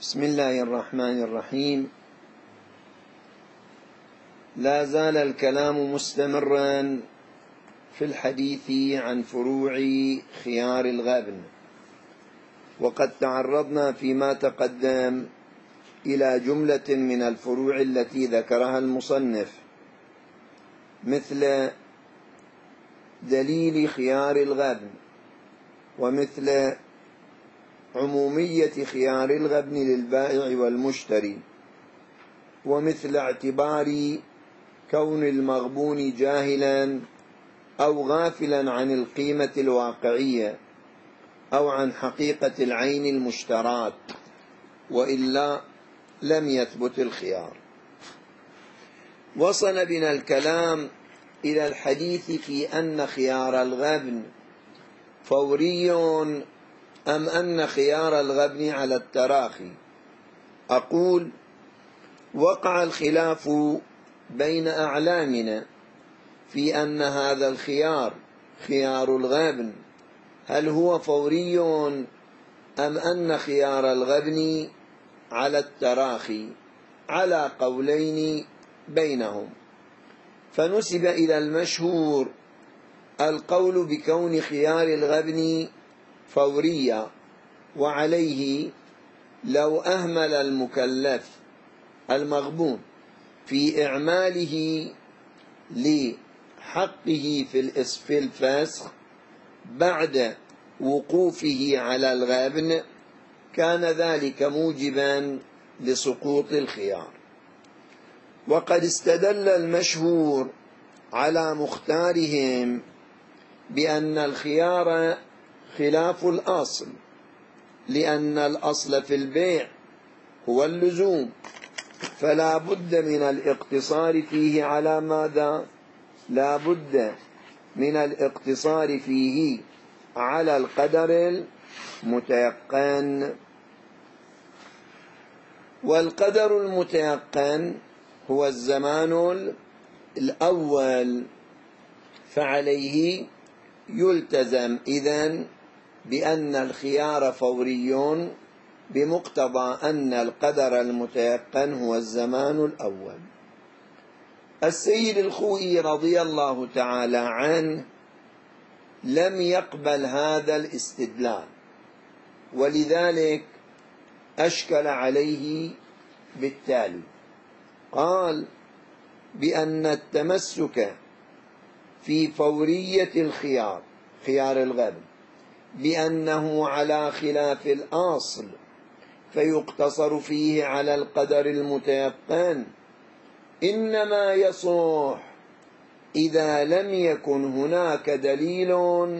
بسم الله الرحمن الرحيم. لا زال الكلام مستمرا في الحديث عن فروع خيار الغابن، وقد تعرضنا فيما تقدم إلى جملة من الفروع التي ذكرها المصنف، مثل دليل خيار الغبن، ومثل عمومية خيار الغبن للبائع والمشتري، ومثل اعتبار كون المغبون جاهلا أو غافلا عن القيمة الواقعية أو عن حقيقة العين المشتراة، وإلا لم يثبت الخيار. وصل بنا الكلام إلى الحديث في أن خيار الغبن فوري أم أن خيار الغبن على التراخي. أقول: وقع الخلاف بين أعلامنا في أن هذا الخيار، خيار الغبن، هل هو فوري أم أن خيار الغبن على التراخي، على قولين بينهم. فنسب إلى المشهور القول بكون خيار الغبن فوريا، وعليه لو أهمل المكلف المغبون في إعماله لحقه في الفسخ بعد وقوفه على الغبن، كان ذلك موجبا لسقوط الخيار. وقد استدل المشهور على مختارهم بأن الخيار خلاف الأصل، لأن الأصل في البيع هو اللزوم، فلا بد من الاقتصار فيه على ماذا؟ لا بد من الاقتصار فيه على القدر المتيقن. والقدر المتيقن هو الزمان الأول، فعليه يلتزم إذن بأن الخيار فوري بمقتضى أن القدر المتيقن هو الزمان الأول. السيد الخوئي رضي الله تعالى عنه لم يقبل هذا الاستدلال، ولذلك أشكل عليه بالتالي. قال بأن التمسك في فورية الخيار، خيار الغبن، بأنه على خلاف الأصل فيقتصر فيه على القدر المتيقن، إنما يصح إذا لم يكن هناك دليل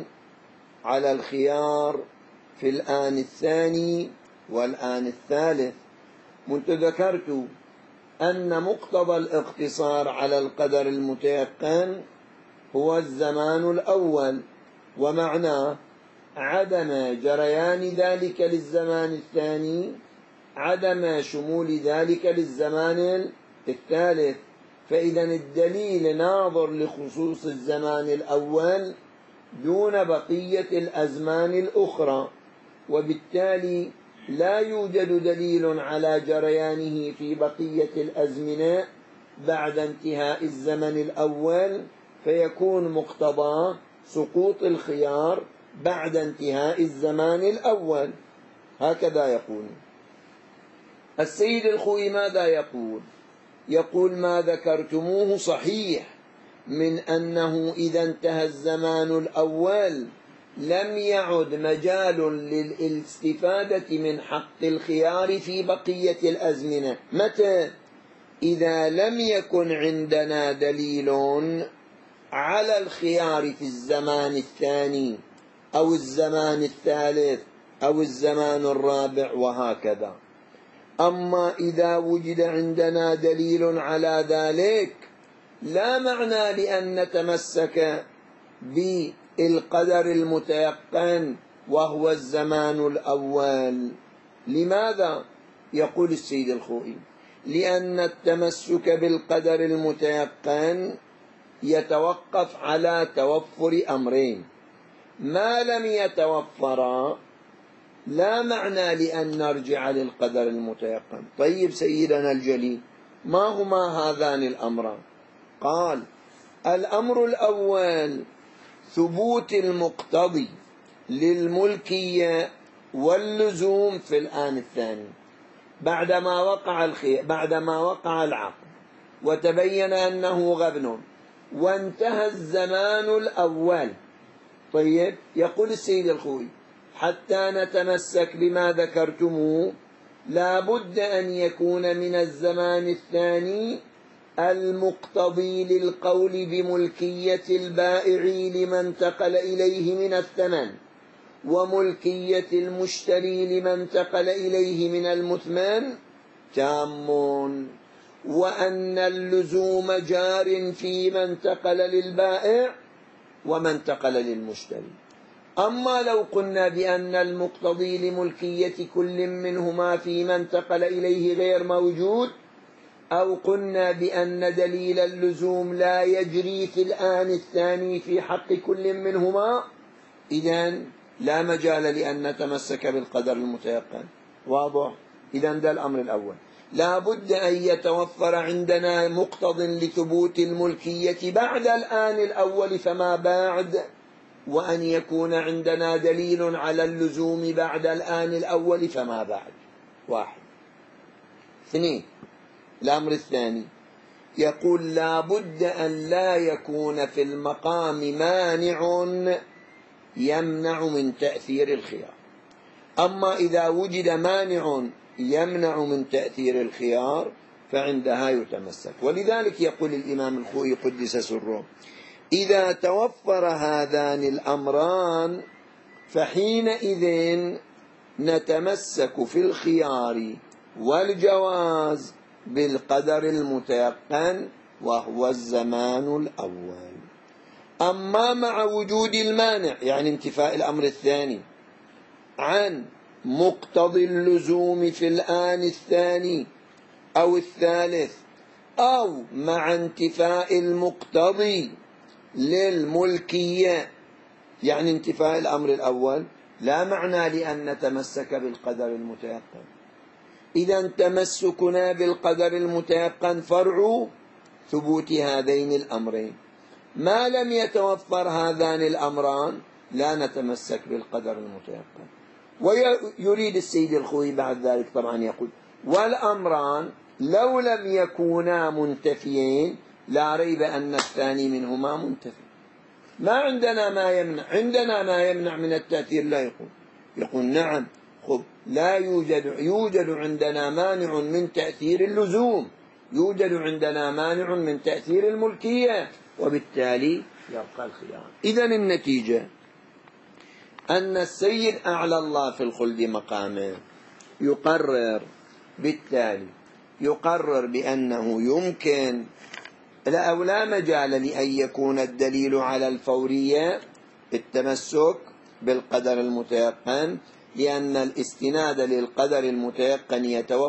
على الخيار في الآن الثاني والآن الثالث. منذ ذكرت أن مقتضى الاقتصار على القدر المتيقن هو الزمان الأول، ومعناه عدم جريان ذلك للزمان الثاني، عدم شمول ذلك للزمان الثالث. فإذا الدليل ناظر لخصوص الزمان الأول دون بقية الأزمان الأخرى، وبالتالي لا يوجد دليل على جريانه في بقية الأزمنة بعد انتهاء الزمن الأول، فيكون مقتضى سقوط الخيار بعد انتهاء الزمان الأول. هكذا يقول السيد الخوئي. ماذا يقول؟ يقول: ما ذكرتموه صحيح من أنه إذا انتهى الزمان الأول لم يعد مجال للاستفادة من حق الخيار في بقية الأزمنة. متى؟ إذا لم يكن عندنا دليل على الخيار في الزمان الثاني أو الزمان الثالث أو الزمان الرابع، وهكذا. أما إذا وجد عندنا دليل على ذلك، لا معنى لأن نتمسك بالقدر المتيقن وهو الزمان الأول. لماذا؟ يقول السيد الخوئي: لأن التمسك بالقدر المتيقن يتوقف على توفر أمرين: ما لم يتوفرا لا معنى لأن نرجع للقدر المتيقن. طيب سيدنا الجليل، ما هما هذان الأمران؟ قال: الأمر الأول ثبوت المقتضي للملكية واللزوم في الآن الثاني، بعدما وقع العقد وتبين أنه غبن وانتهى الزمان الأول. طيب، يقول السيد الخوي: حتى نتمسك بما ذكرتموه لا بد أن يكون من الزمان الثاني المقتضي للقول بملكية البائع لما انتقل إليه من الثمن، وملكية المشتري لما انتقل إليه من المثمن تام، وأن اللزوم جار فيما انتقل للبائع وما انتقل للمشتري. أما لو قلنا بأن المقتضي لملكية كل منهما فيما انتقل إليه غير موجود، أو قلنا بأن دليل اللزوم لا يجري في الآن الثاني في حق كل منهما، إذن لا مجال لأن نتمسك بالقدر المتيقن. واضح؟ إذن ده الأمر الأول، لا بد أن يتوفر عندنا مقتض لثبوت الملكية بعد الآن الأول فما بعد، وأن يكون عندنا دليل على اللزوم بعد الآن الأول فما بعد. واحد. اثنين، الأمر الثاني يقول: لا بد أن لا يكون في المقام مانع يمنع من تأثير الخيار. أما إذا وجد مانع يمنع من تأثير الخيار فعندها يتمسك. ولذلك يقول الإمام الخوئي قدس سره: إذا توفر هذان الأمران فحينئذ نتمسك في الخيار والجواز بالقدر المتيقن وهو الزمان الأول. أما مع وجود المانع، يعني انتفاء الأمر الثاني عن مقتضي اللزوم في الآن الثاني أو الثالث، أو مع انتفاء المقتضي للملكية، يعني انتفاء الأمر الأول، لا معنى لأن نتمسك بالقدر المتيقن. إذا تمسكنا بالقدر المتيقن فرع ثبوت هذين الأمرين. ما لم يتوفر هذان الأمران لا نتمسك بالقدر المتيقن. ويريد السيد الخوي بعد ذلك طبعا يقول: والأمران لو لم يكونا منتفيين لا ريب أن الثاني منهما منتفي. ما عندنا ما يمنع، عندنا ما يمنع من التأثير. لا يقول نعم، خب لا يوجد عندنا مانع من تأثير اللزوم، يوجد عندنا مانع من تأثير الملكية، وبالتالي يبقى الخيار. إذن النتيجة أن السيد أعلى الله في الخلد مقامه يقرر، بالتالي يقرر بأنه يمكن أو لا مجال لأن يكون الدليل على الفورية التمسك بالقدر المتيقن، لأن الاستناد للقدر المتيقن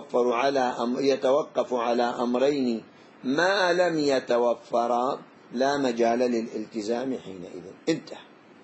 يتوقف على أمرين ما لم يتوفرا، لا مجال للالتزام حينئذ. انتهى.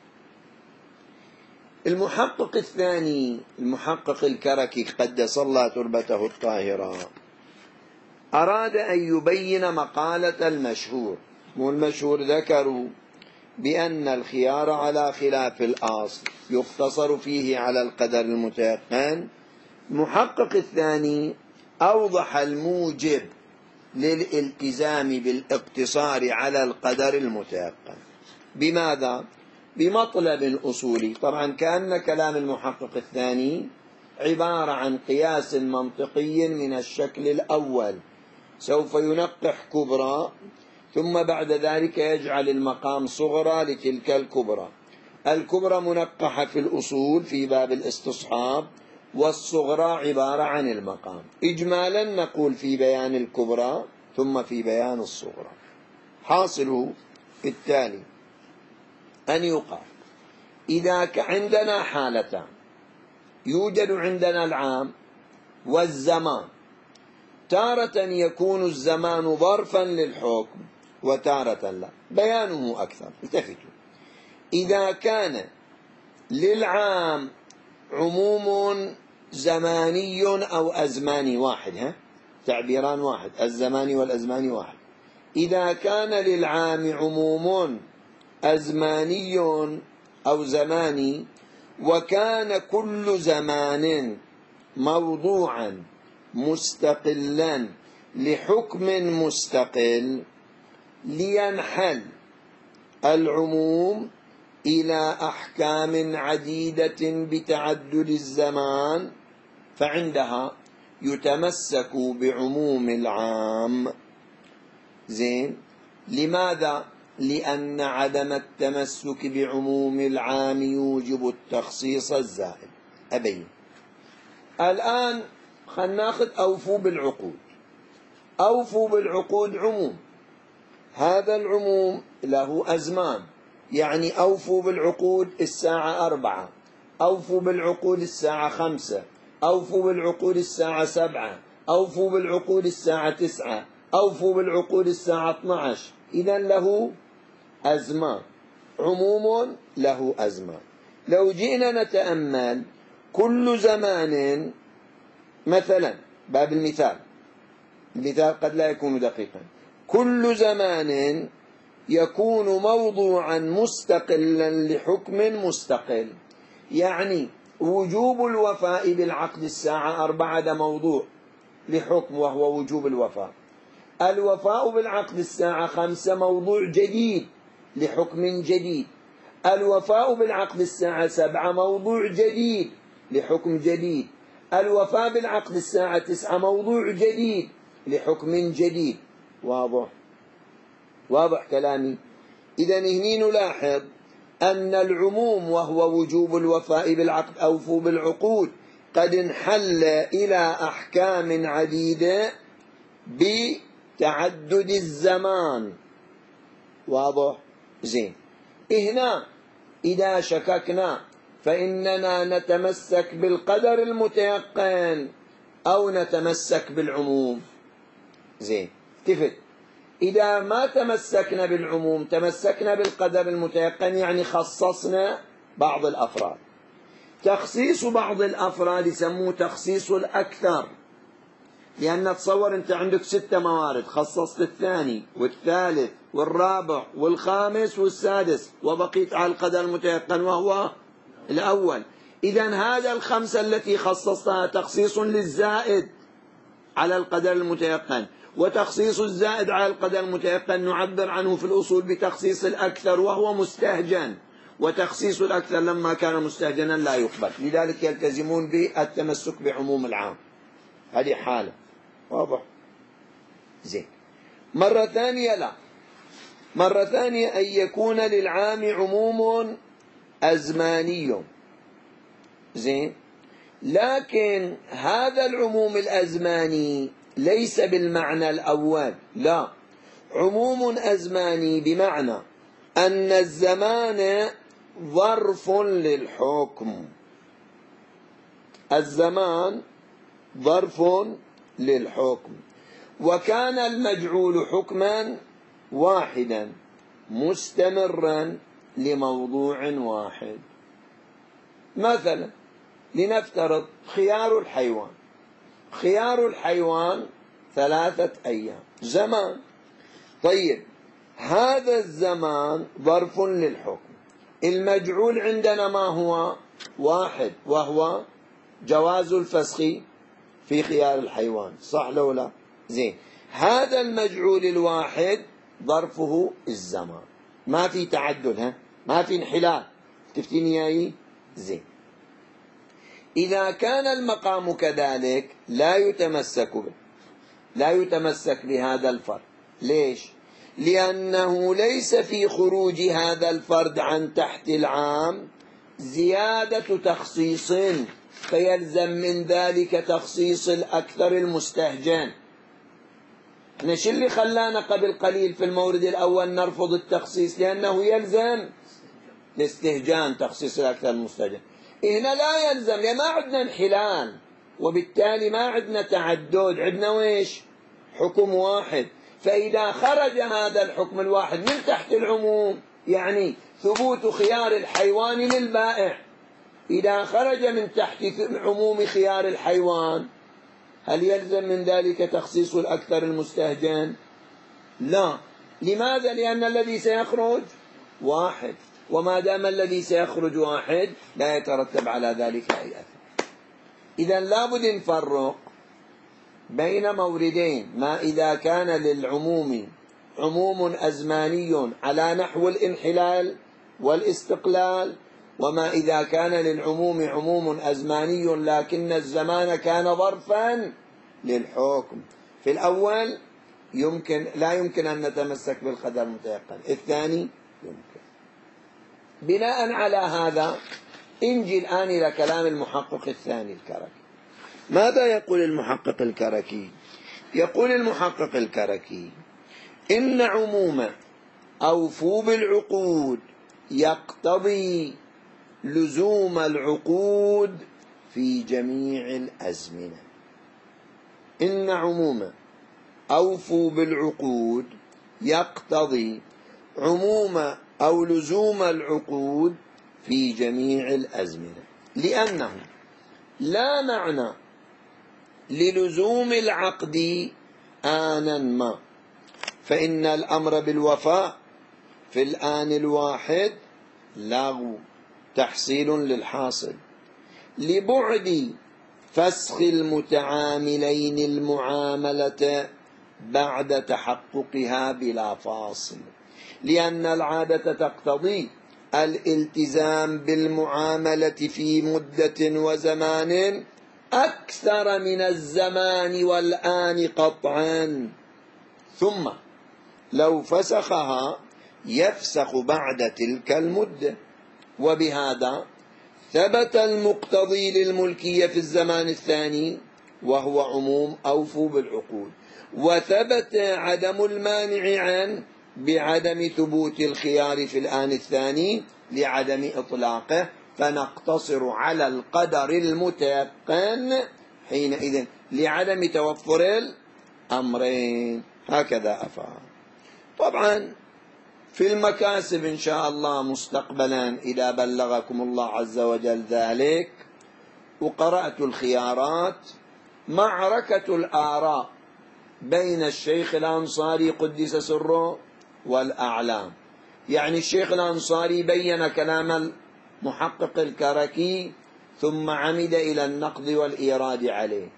المحقق الثاني، المحقق الكركي قدس الله تربته الطاهرة، أراد أن يبين مقالة المشهور، والمشهور ذكروا بأن الخيار على خلاف الأصل يقتصر فيه على القدر المتيقن. المحقق الثاني أوضح الموجب للالتزام بالاقتصار على القدر المتيقن. بماذا؟ بمطلب أصولي. طبعا كأن كلام المحقق الثاني عبارة عن قياس منطقي من الشكل الأول، سوف ينقح كبرى ثم بعد ذلك يجعل المقام صغرى لتلك الكبرى. الكبرى منقحة في الأصول في باب الاستصحاب، والصغرى عبارة عن المقام. إجمالا نقول في بيان الكبرى ثم في بيان الصغرى. حاصله التالي أن يقال: إذا عندنا حالتان، يوجد عندنا العام والزمان، تارة يكون الزمان ظرفا للحكم وتارة لا. بيانه أكثر. التفتوا: إذا كان للعام عموم زماني أو أزماني واحد، تعبيران واحد، الزماني والأزماني واحد. إذا كان للعام عموم أزماني أو زماني، وكان كل زمان موضوعا مستقلا لحكم مستقل، لينحل العموم إلى أحكام عديدة بتعدد الزمان، فعندها يتمسك بعموم العام. زين، لماذا؟ لأن عدم التمسك بعموم العام يوجب التخصيص الزائد. أبين الآن خلنا ناخذ أوفوا بالعقود. أوفوا بالعقود عموم، هذا العموم له أزمان، يعني أوفوا بالعقود الساعة 4، أوفوا بالعقود الساعة 5، أوفوا بالعقود الساعة 7، أوفوا بالعقود الساعة 9، أوفوا بالعقود الساعة 12. إذن له أزمان، عموم له أزمان. لو جئنا نتأمل كل زمان، مثلا باب المثال قد لا يكون دقيقا، كل زمان يكون موضوعا مستقلا لحكم مستقل. يعني وجوب الوفاء بالعقد الساعة 4 هذا موضوع لحكم وهو وجوب الوفاء. الوفاء بالعقد الساعة 5 موضوع جديد لحكم جديد. الوفاء بالعقد الساعة 7 موضوع جديد لحكم جديد. الوفاء بالعقد الساعة 9 موضوع جديد لحكم جديد. واضح كلامي؟ إذن هني نلاحظ أن العموم وهو وجوب الوفاء بالعقد، أوفوا بالعقود، قد انحل إلى أحكام عديدة بتعدد الزمان. واضح؟ زين، هنا إذا شككنا فإننا نتمسك بالقدر المتيقن أو نتمسك بالعموم. زين، التفت، إذا ما تمسكنا بالعموم تمسكنا بالقدر المتيقن، يعني خصصنا بعض الأفراد. تخصيص بعض الأفراد يسموه تخصيص الأكثر، لأن تصور أنت عندك 6 موارد، خصصت الثاني والثالث والرابع والخامس والسادس، وبقيت على القدر المتيقن وهو الأول. إذن هذا الخمسة التي خصصتها تخصيص للزائد على القدر المتيقن، وتخصيص الزائد على القدر المتيقن نعبر عنه في الأصول بتخصيص الأكثر وهو مستهجن، وتخصيص الأكثر لما كان مستهجنا لا يقبل، لذلك يلتزمون بالتمسك بعموم العام. هذه حالة. واضح؟ زين. مرة ثانية لا، مرة ثانية أن يكون للعام عموم أزماني. زين، لكن هذا العموم الأزماني ليس بالمعنى الأول، لا، عموم أزماني بمعنى أن الزمان ظرف للحكم. الزمان ظرف للحكم، وكان المجعول حكما واحدا مستمرا لموضوع واحد. مثلا لنفترض خيار الحيوان، خيار الحيوان 3 أيام زمان. طيب، هذا الزمان ظرف للحكم، المجعول عندنا ما هو؟ واحد، وهو جواز الفسخ في خيار الحيوان، صح لو لا؟ زين، هذا المجعول الواحد ظرفه الزمان، ما في تعدل، ما في انحلال. تفتيني اياي؟ زين، إذا كان المقام كذلك لا يتمسك بهذا الفرد. ليش؟ لأنه ليس في خروج هذا الفرد عن تحت العام زيادة تخصيص، فيلزم من ذلك تخصيص الأكثر المستهجن. احنا شو اللي خلانا قبل قليل في المورد الأول نرفض التخصيص؟ لأنه يلزم الاستهجان، تخصيص الأكثر المستهجن. هنا لا يلزم، لأن ما عندنا انحلال، وبالتالي ما عندنا تعدد، عندنا ويش؟ حكم واحد. فإذا خرج هذا الحكم الواحد من تحت العموم، يعني ثبوت خيار الحيوان للبائع، إذا خرج من تحت عموم خيار الحيوان هل يلزم من ذلك تخصيص الأكثر المستهجن؟ لا. لماذا؟ لأن الذي سيخرج واحد، وما دام الذي سيخرج واحد لا يترتب على ذلك أي أثر. إذن لابد نفرق بين موردين: ما إذا كان للعموم عموم أزماني على نحو الانحلال والاستقلال، وما إذا كان للعموم عموم أزماني لكن الزمان كان ظرفا للحكم. في الأول لا يمكن أن نتمسك بالقدر المتيقن، الثاني يمكن. بناء على هذا انجي الآن إلى كلام المحقق الثاني الكركي. ماذا يقول المحقق الكركي؟ يقول المحقق الكركي: إن عموم أوفوا بالعقود يقتضي لزوم العقود في جميع الأزمنة. إن عموم أوفوا بالعقود يقتضي عموم أو لزوم العقود في جميع الأزمنة، لأنه لا معنى للزوم العقد آنا ما، فإن الأمر بالوفاء في الآن الواحد لغو تحصيل للحاصل، لبعد فسخ المتعاملين المعاملة بعد تحققها بلا فاصل، لأن العادة تقتضي الالتزام بالمعاملة في مدة وزمان أكثر من الزمان والآن قطعا، ثم لو فسخها يفسخ بعد تلك المدة، وبهذا ثبت المقتضي للملكية في الزمان الثاني وهو عموم أوفوا بالعقود، وثبت عدم المانع عنه بعدم ثبوت الخيار في الآن الثاني لعدم إطلاقه، فنقتصر على القدر المتيقن حينئذ لعدم توفر الأمرين. هكذا أفعل. طبعا في المكاسب إن شاء الله مستقبلا إذا بلغكم الله عز وجل ذلك وقرأت الخيارات، معركة الآراء بين الشيخ الأنصاري قدس سره والأعلام. يعني الشيخ الأنصاري بين كلام المحقق الكركي ثم عمد إلى النقد والإيراد عليه،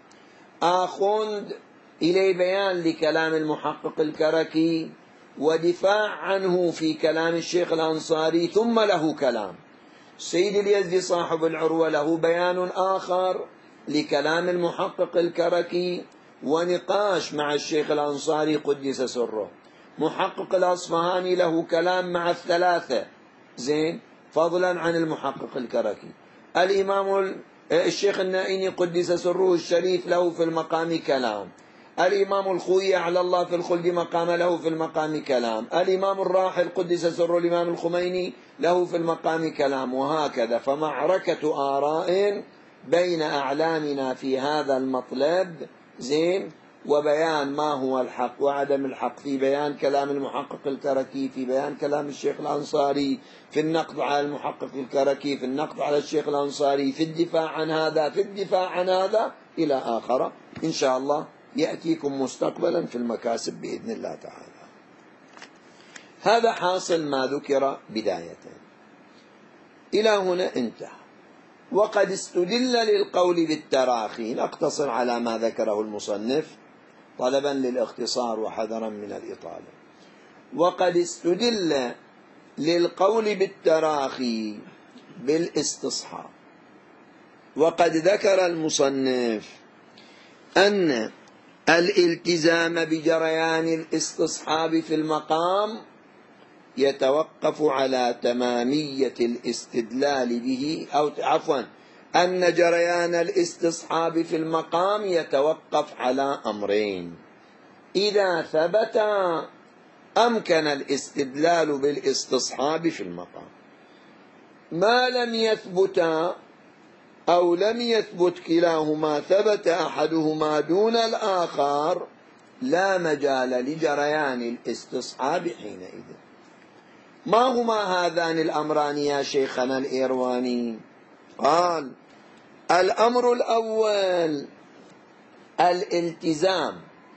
آخذ إلى بيان لكلام المحقق الكركي ودفاع عنه في كلام الشيخ الأنصاري، ثم له كلام سيد اليزدي صاحب العروة، له بيان آخر لكلام المحقق الكركي ونقاش مع الشيخ الأنصاري قدس سره، محقق الأصفهاني له كلام مع الثلاثة زين فضلا عن المحقق الكركي، الإمام الشيخ النائيني قدس سره الشريف له في المقام كلام، الإمام الخوئي على الله في الخلد مقام له في المقام كلام، الإمام الراحل قدس سره الإمام الخميني له في المقام كلام، وهكذا. فمعركة آراء بين أعلامنا في هذا المطلب زين، وبيان ما هو الحق وعدم الحق في بيان كلام المحقق الكركي، في بيان كلام الشيخ الأنصاري، في النقد على المحقق الكركي، في النقد على الشيخ الأنصاري، في الدفاع عن هذا، في الدفاع عن هذا إلى آخر، إن شاء الله يأتيكم مستقبلا في المكاسب بإذن الله تعالى. هذا حاصل ما ذكر بداية. إلى هنا انتهى. وقد استدل للقول بالتراخي، نقتصر على ما ذكره المصنف طلبا للاختصار وحذرا من الإطالة. وقد استدل للقول بالتراخي بالاستصحاب، وقد ذكر المصنف أن الالتزام بجريان الاستصحاب في المقام يتوقف على تمامية الاستدلال به، أو عفوا أن جريان الاستصحاب في المقام يتوقف على أمرين: إذا ثبت أمكن الاستدلال بالاستصحاب في المقام، ما لم يثبت أو لم يثبت كلاهما ثبت أحدهما دون الآخر لا مجال لجريان الاستصحاب حينئذ. ما هما هذان الأمران يا شيخنا الإيرواني؟ قال: الأمر الأول الالتزام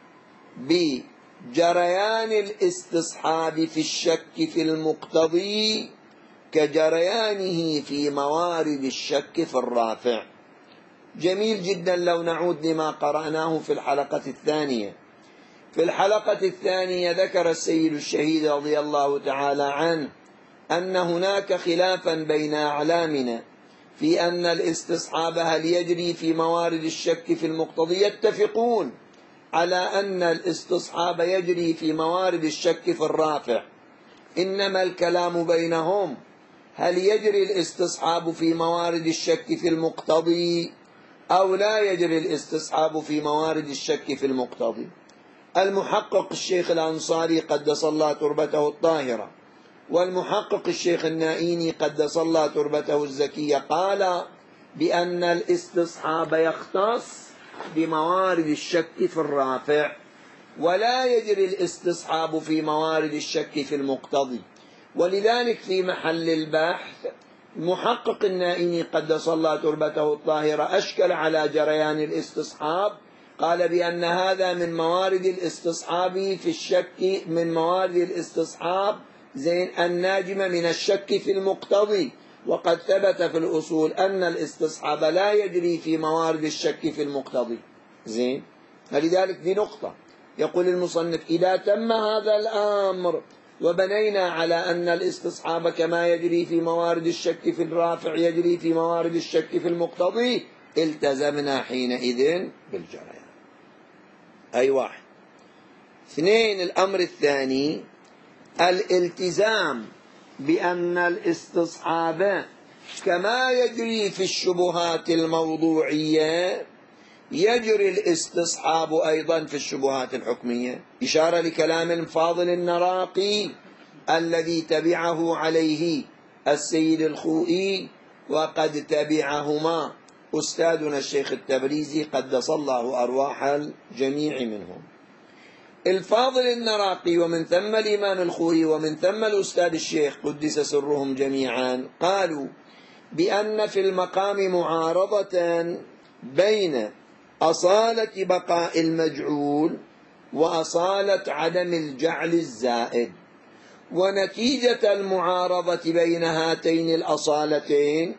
بجريان الاستصحاب في الشك في المقتضي كجريانه في موارد الشك في الرافع. جميل جدا لو نعود لما قرأناه في الحلقة الثانية. في الحلقة الثانية ذكر السيد الشهيد رضي الله تعالى عنه أن هناك خلافا بين أعلامنا في أن الاستصحاب هل يجري في موارد الشك في المقتضي. يتفقون على أن الاستصحاب يجري في موارد الشك في الرافع، إنما الكلام بينهم هل يجري الاستصحاب في موارد الشك في المقتضي أو لا يجري الاستصحاب في موارد الشك في المقتضي. المحقق الشيخ الأنصاري قدس الله تربته الطاهرة والمحقق الشيخ النائيني قدس الله تربته الزكية قال بأن الاستصحاب يختص بموارد الشك في الرافع ولا يجري الاستصحاب في موارد الشك في المقتضي. ولذلك في محل البحث المحقق النائيني قدس الله تربته الطاهرة أشكل على جريان الاستصحاب، قال بأن هذا من موارد الاستصحاب في الشك، من موارد الاستصحاب الناجمة من الشك في المقتضي، وقد ثبت في الأصول أن الاستصحاب لا يجري في موارد الشك في المقتضي. فلذلك دي نقطة. يقول المصنف: إذا تم هذا الأمر وبنينا على أن الاستصحاب كما يجري في موارد الشك في الرافع يجري في موارد الشك في المقتضي، التزمنا حينئذ بالجريان. أي واحد. اثنين، الأمر الثاني الالتزام بأن الاستصحاب كما يجري في الشبهات الموضوعية يجري الاستصحاب أيضا في الشبهات الحكمية، إشارة لكلام الفاضل النراقي الذي تبعه عليه السيد الخوئي، وقد تبعهما أستاذنا الشيخ التبريزي قدس الله أرواح الجميع منهم. الفاضل النراقي ومن ثم الإمام الخوئي ومن ثم الأستاذ الشيخ قدس سرهم جميعا قالوا بأن في المقام معارضة بين أصالة بقاء المجعول وأصالة عدم الجعل الزائد، ونتيجة المعارضة بين هاتين الأصالتين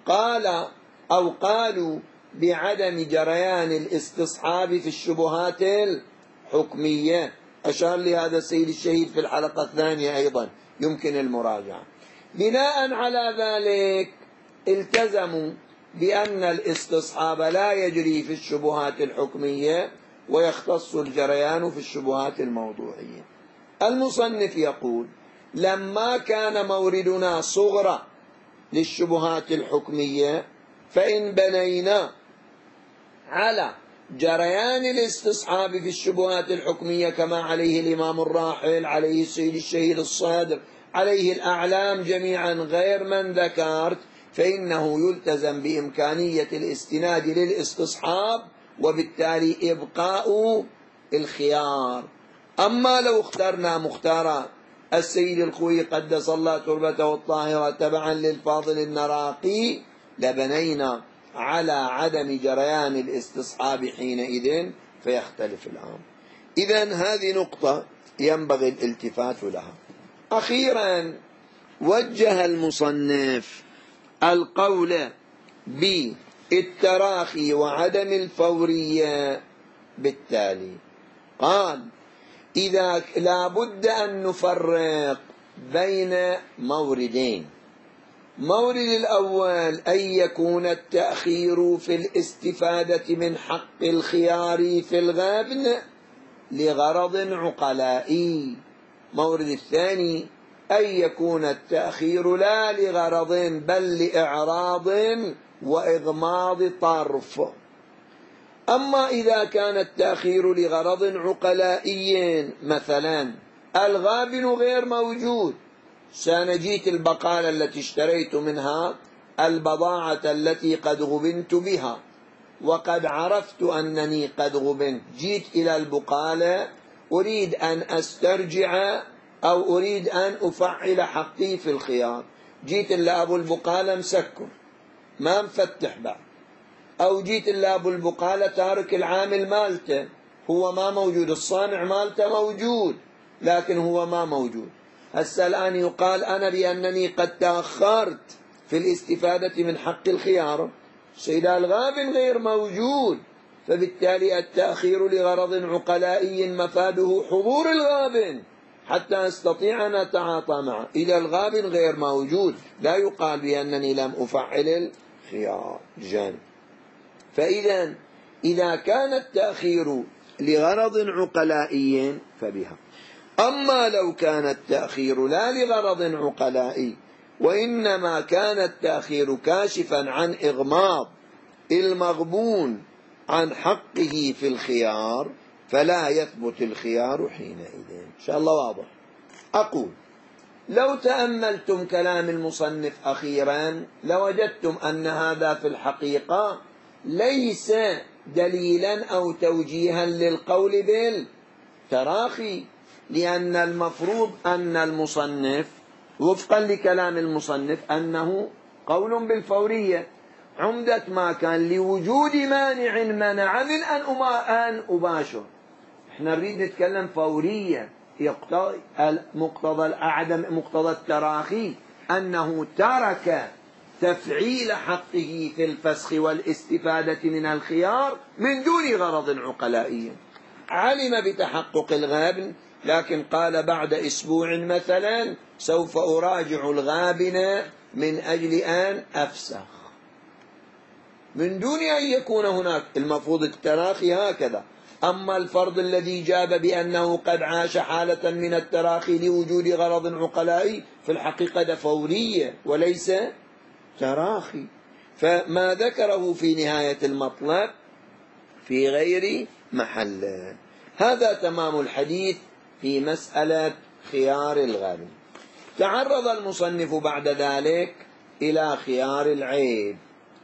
قالوا بعدم جريان الاستصحاب في الشبهات الحكمية. أشار لهذا السيد الشهيد في الحلقة الثانية أيضا، يمكن المراجعة. بناء على ذلك التزموا بأن الاستصحاب لا يجري في الشبهات الحكمية ويختص الجريان في الشبهات الموضوعية. المصنف يقول: لما كان موردنا صغرى للشبهات الحكمية فإن بنينا على جريان الاستصحاب في الشبهات الحكمية كما عليه الإمام الراحل، عليه السيد الشهيد الصادق، عليه الأعلام جميعا غير من ذكرت، فإنه يلتزم بإمكانية الاستناد للاستصحاب وبالتالي إبقاء الخيار. أما لو اخترنا مختار السيد الخوئي قدس الله تربته الطاهرة تبعا للفاضل النراقي لبنينا على عدم جريان الاستصحاب حينئذ فيختلف الأمر. إذن هذه نقطة ينبغي الالتفات لها. أخيرا وجه المصنف القول بالتراخي وعدم الفورية بالتالي. قال: إذا لا بد أن نفرق بين موردين. مورد الأول أن يكون التأخير في الاستفادة من حق الخيار في الغبن لغرض عقلائي. مورد الثاني أن يكون التأخير لا لغرض بل لإعراض وإغماض طرف. أما إذا كان التأخير لغرض عقلائي، مثلا الغابن غير موجود، سنجيت البقالة التي اشتريت منها البضاعة التي قد غبنت بها وقد عرفت أنني قد غبنت، جيت إلى البقالة أريد أن أسترجع أو أريد أن أفعل حقي في الخيار، جيت إلا أبو البقالة مسكر، ما مفتح بعد، أو جيت إلا أبو البقالة تارك العامل مالته، هو ما موجود، الصانع مالته موجود لكن هو ما موجود. هسه الآن يقال أنا بأنني قد تأخرت في الاستفادة من حق الخيار، سيدا الغابن غير موجود، فبالتالي التأخير لغرض عقلائي مفاده حضور الغابن حتى أستطيع أن أتعاطى معه. إذا الغابن غير موجود لا يقال بأنني لم أفعل الخيار جانب. فإذا إذا كان التأخير لغرض عقلائي فبها. أما لو كان التأخير لا لغرض عقلائي وإنما كان التأخير كاشفا عن إغماض المغبون عن حقه في الخيار فلا يثبت الخيار حينئذ. إن شاء الله واضح. أقول لو تأملتم كلام المصنف أخيرا لوجدتم أن هذا في الحقيقة ليس دليلا أو توجيها للقول بالتراخي، لأن المفروض أن المصنف وفقا لكلام المصنف أنه قول بالفورية، عمدة ما كان لوجود مانع منع من أن أباشر. احنا نريد نتكلم فورية، مقتضى التراخي أنه ترك تفعيل حقه في الفسخ والاستفادة من الخيار من دون غرض عقلائي. علم بتحقق الغابن لكن قال بعد أسبوع مثلا سوف أراجع الغابن من أجل أن أفسخ، من دون أن يكون هناك. المفروض التراخي هكذا. أما الفرض الذي جاب بأنه قد عاش حالة من التراخي لوجود غرض عقلائي في الحقيقة فورية وليس تراخي، فما ذكره في نهاية المطلب في غير محله. هذا تمام الحديث في مسألة خيار الغابن. تعرض المصنف بعد ذلك إلى خيار العيب.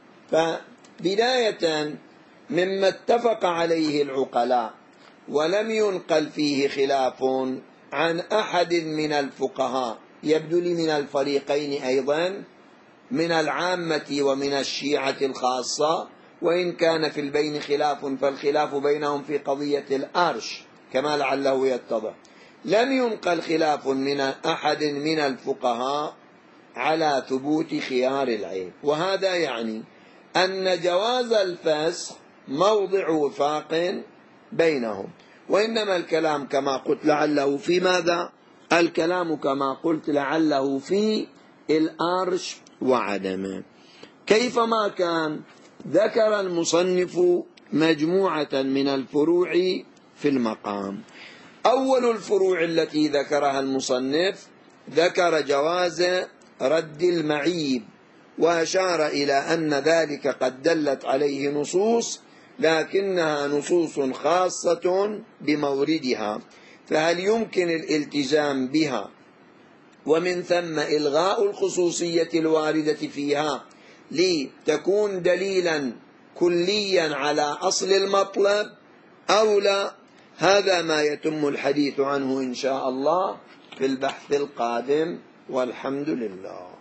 فبداية مما اتفق عليه العقلاء ولم ينقل فيه خلاف عن أحد من الفقهاء، يبدو لي من الفريقين أيضا، من العامة ومن الشيعة الخاصة، وإن كان في البين خلاف فالخلاف بينهم في قضية الأرش كما لعله يتضح. لم ينقل خلاف من أحد من الفقهاء على ثبوت خيار العيب، وهذا يعني أن جواز الفسخ موضع وفاق بينهم، وإنما الكلام كما قلت لعله في ماذا؟ الكلام كما قلت لعله في الأرش وعدمه. كيفما كان ذكر المصنف مجموعة من الفروع في المقام. أول الفروع التي ذكرها المصنف ذكر جواز رد المعيب، وأشار إلى أن ذلك قد دلت عليه نصوص لكنها نصوص خاصة بموردها، فهل يمكن الالتزام بها ومن ثم إلغاء الخصوصية الواردة فيها لتكون دليلا كليا على أصل المطلب أو لا؟ هذا ما يتم الحديث عنه إن شاء الله في البحث القادم، والحمد لله.